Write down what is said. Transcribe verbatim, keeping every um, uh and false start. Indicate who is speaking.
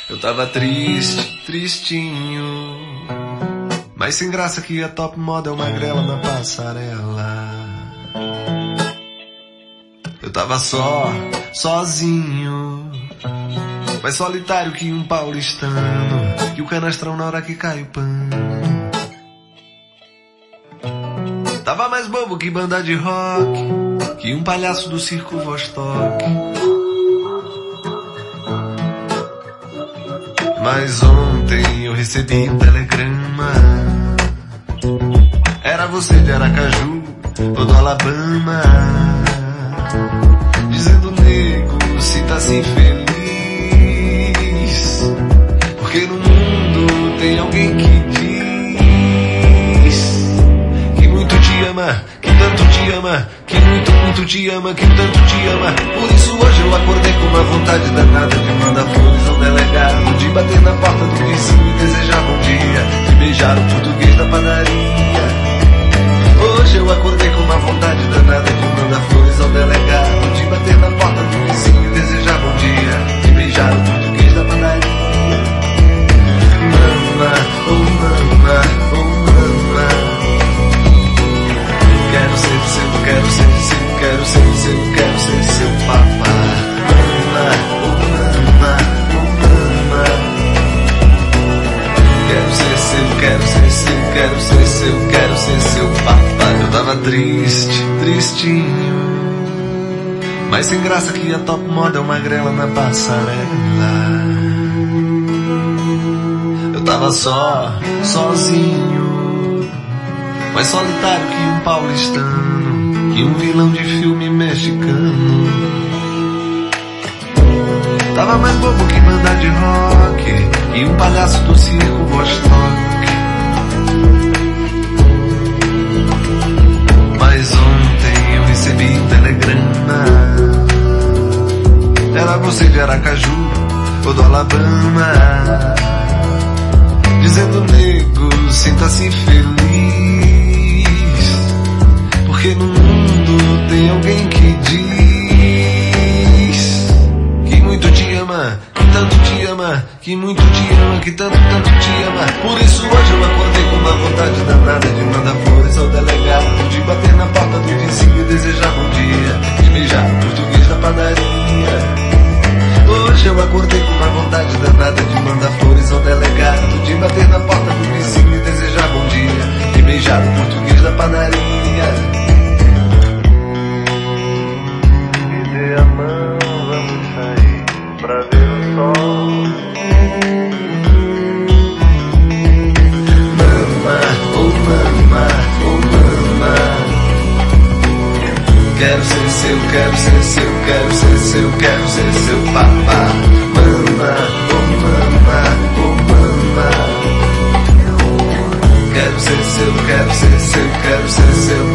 Speaker 1: Eu tava triste, tristinho, mas sem graça que a top model magrela na passarela. Eu tava só, sozinho, mais solitário que um paulistano, e o canastrão na hora que cai o pano. Tava mais bobo que banda de rock, que um palhaço do circo Vostok. Mas ontem eu recebi um telegrama, era você de Aracaju ou do Alabama, dizendo: nego, se tá assim feliz, porque no mundo tem alguém que diz que muito te ama, que tanto te ama, que muito, muito te ama, que tanto te ama. Por isso hoje eu acordei com uma vontade danada de mandar flores ao delegado, de bater na porta do vizinho e desejar bom dia, de beijar o português da padaria. Hoje eu acordei com uma vontade danada de mandar flores ao delegado, de bater na porta do vizinho e desejar bom dia, de beijar o português da padaria. Mama, oh mama, oh mama, quero ser seu, quero ser seu, quero ser seu, quero ser seu papá. Mama, oh mama, oh mama, quero ser seu, quero ser seu, quero ser seu, quero ser seu papá. Eu tava triste, tristinho, mas sem graça que a top model magrela na passarela. Eu tava só, sozinho, mais solitário que um paulistano, que um vilão de filme mexicano. Tava mais bobo que banda de rock, e um palhaço do circo Vostok. Mas ontem eu recebi um telegrama, era você de Aracaju ou do Alabama, dizendo: nego, sinta-se feliz, porque no mundo tem alguém que diz que muito te ama, que tanto te ama, que muito te ama, que tanto, tanto te ama. Por isso hoje eu acordei com uma vontade danada de mandar flores ao delegado, de bater na porta do vizinho e desejar bom dia, de beijar o português da padaria. Hoje eu acordei com uma vontade danada de mandar flores ao delegado, de bater na porta do vizinho e desejar bom dia, de beijar o português da padaria. Me dê a mão, vamos sair pra ver o sol. Mama, oh mama, oh mama, quero ser seu, quero ser seu, quero ser seu, quero ser seu papá. Mama, oh mama, oh mama, quero ser seu, quero ser seu, quero ser seu,